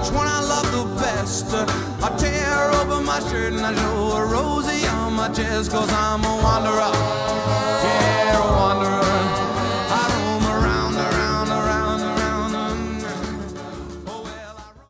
which one I love the best. I tear open my shirt and I show a rosy on my chest, 'cause I'm a wanderer.